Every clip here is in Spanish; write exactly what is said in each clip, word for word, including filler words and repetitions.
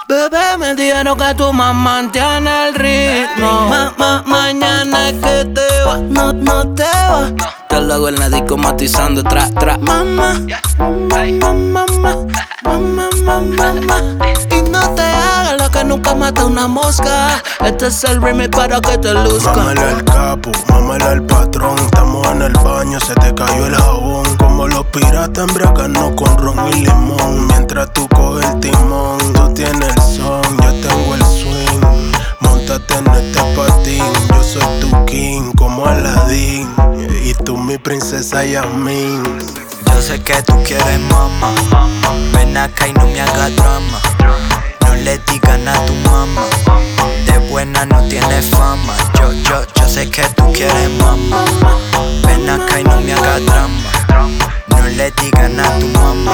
Bebé, me dijeron que tu mamá mantiene el ritmo. Ma, ma, mañana es que te vas, no, no te vas. Te lo hago en la disco matizando tras, tras. Mamá, mamá, mamá, mamá, mamá, mamá. Y no te hagas lo que nunca mata una mosca. Este es el remix para que te luzca. Mámale al capo, mámale al patrón. Estamos en el baño, se te cayó el jabón. Como los piratas embriaganos con ron y limón. Mientras tú coges el timón, tú tienes el son, yo tengo el swing. Móntate en este patín, yo soy tu king como Aladdin. Y tú mi princesa Yasmín. Yo sé que tú quieres mamá. Ven acá y no me hagas drama. No le digan a tu mamá. De buena no tiene fama. Yo, yo, yo sé que tú quieres mamá. Ven acá y no me hagas drama. No le digan a tu mamá.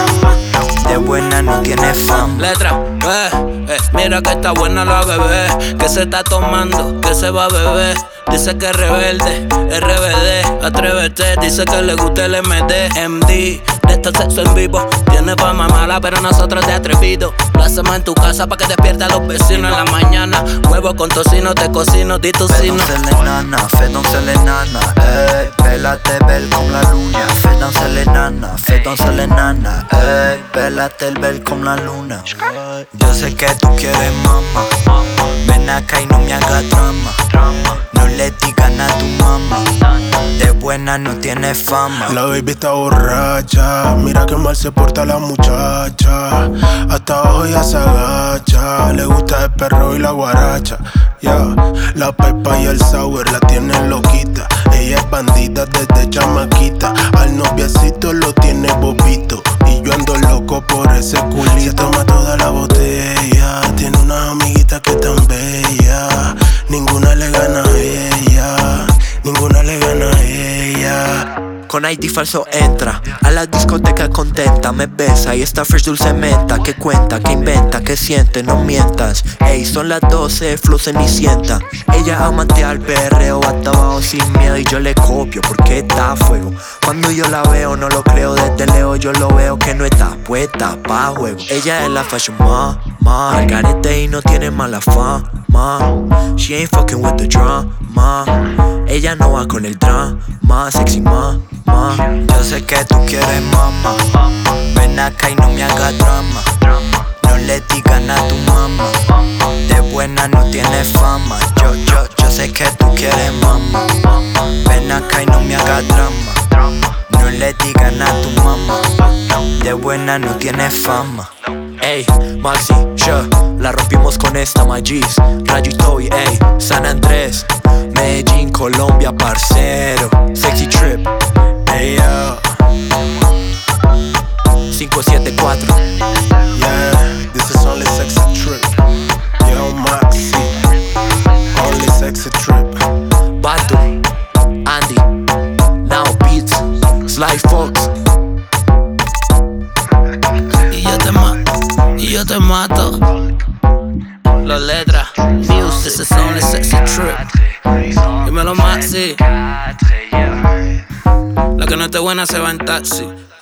De buena no tiene fama. Letra, eh, eh, mira que está buena la bebé. Que se está tomando, que se va a beber. Dice que es rebelde, R B D, atrévete. Dice que le gusta el M D, M D, de este sexo en vivo. Tiene fama mala, pero nosotros de atrevido. Lo hacemos en tu casa pa' que despierta a los vecinos en la mañana. Huevo con tocino, te cocino, di tu sino. Fais danser les nanas, fais danser les nanas. Ey, bella t'es belle comme la luna. Fais danser les nanas, fais danser les nanas. Ey, bella t'es belle comme la luna. Yo sé que tú quieres mamá. Ven acá y no me hagas drama. No le digan a tu mamá. De buena no tiene fama. La baby está borracha. Mira que mal se porta la muchacha. Hasta abajo ya se agacha. Le gusta el perro y la guaracha. Yeah. La pepa y el sour la tienen loquita. Ella es bandida desde chamaquita. Al noviecito lo tiene bobito. Y yo ando loco por ese culito. Se toma toda la botella. Tiene unas amiguitas que tan bellas. Ninguna le gana a ella. Ninguna le gana a ella. Con I D falso entra a la discoteca contenta, me besa y está fresh dulce menta. Que cuenta, que inventa, que siente, no mientas. Ey, son las doce, flow cenicienta. Ella amante al perreo, hasta abajo sin miedo y yo le copio porque está a fuego. Cuando yo la veo no lo creo, desde lejos yo lo veo que no está puesta pa' juego. Ella es la fashion ma, ma, al garete y no tiene mala fama. She ain't fucking with the drama. Ella no va con el drama, sexy ma, ma. Yo sé que tú quieres mamá. Ven acá y no me hagas drama. No le digan a tu mamá. De buena no tiene fama. Yo, yo, yo sé que tú quieres mamá. Ven acá y no me hagas drama. No le digan a tu mamá. De buena no tiene fama. Ey, Maxi, yo, la rompimos con esta, my G's. Rayo y Toy, ey, San Andrés, Medellín, Colombia, parcero. Sexy Trip, Ey, yo. cinco siete cuatro. Yeah, this is only sexy trip. Yo, Maxi, only sexy trip. Batu, Andy, Now Beats, Sly Fox. Y yo te mato, y yo te mato. Las letras, Muse, this is only sexy trip. Dímelo Maxi. La que no esté buena se va en taxi.